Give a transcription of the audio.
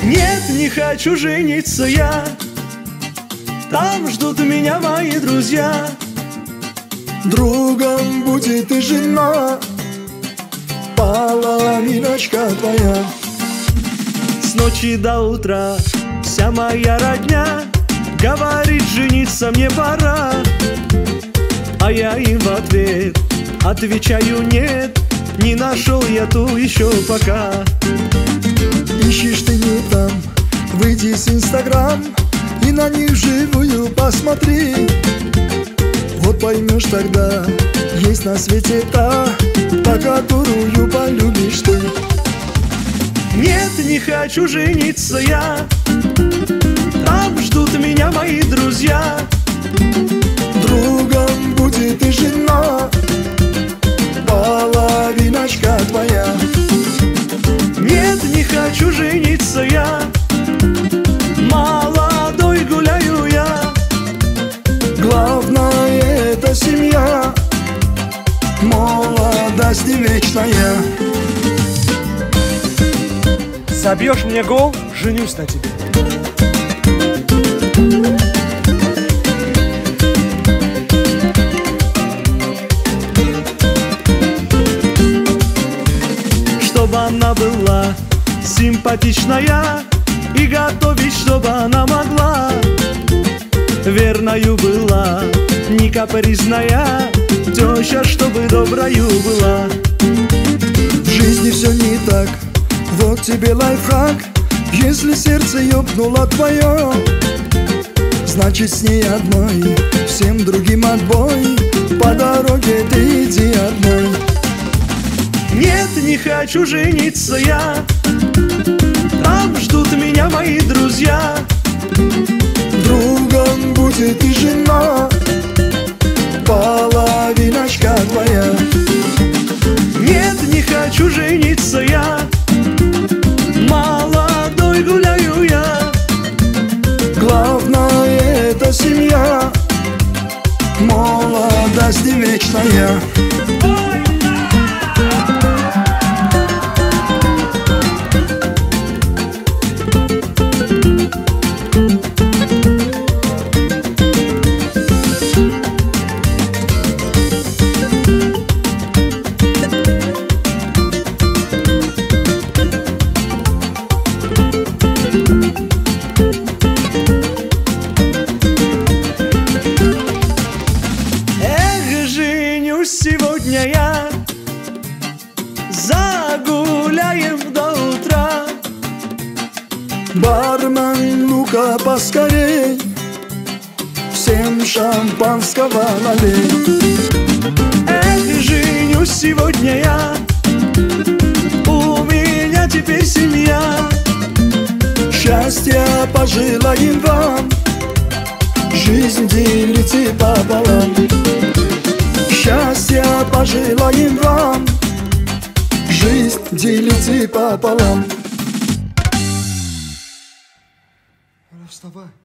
Нет, не хочу жениться я, там ждут меня мои друзья. Другом будет и жена, половиночка твоя. С ночи до утра вся моя родня говорит, жениться мне пора. А я им в ответ отвечаю: нет, не нашел я ту еще пока. Ищешь ты не там, выйди с Инстаграм и на них вживую посмотри. Вот поймешь тогда, есть на свете та, по которую полюбишь ты. Нет, не хочу жениться я, там ждут меня мои друзья. Другом будет и жена, половиночка твоя. Нет, не хочу жениться я, молодой гуляю я. Главное — это семья, молодость не вечная. Забьешь мне гол, женюсь на тебе. Чтобы она была симпатичная и готовить, чтобы она могла. Верною была, не капризная, теща, чтобы доброю была. В жизни все не так, вот тебе лайфхак. Если сердце ёбнуло твое, значит с ней одной, всем другим отбой. По дороге ты иди одной. Нет, не хочу жениться я, там ждут меня мои друзья. Другом будет и жена, половиночка твоя. Нет, не хочу жениться я, молодой гуляю я. Главное — это семья, молодость не вечная. Сегодня я, загуляем до утра. Бармен, ну-ка поскорей, всем шампанского налей. Женюсь сегодня я, у меня теперь семья. Счастья пожелаем вам, жизнь делите пополам. Счастья пожелаем вам, жизнь делите пополам. Вставай.